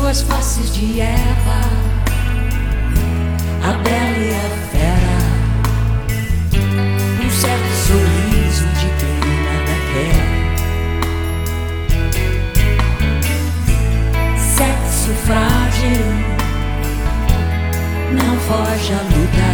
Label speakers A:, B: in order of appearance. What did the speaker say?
A: duas faces de Eva, a bela e a fera, um certo sorriso de quem nada quer. Sexo frágil, não foge à luta.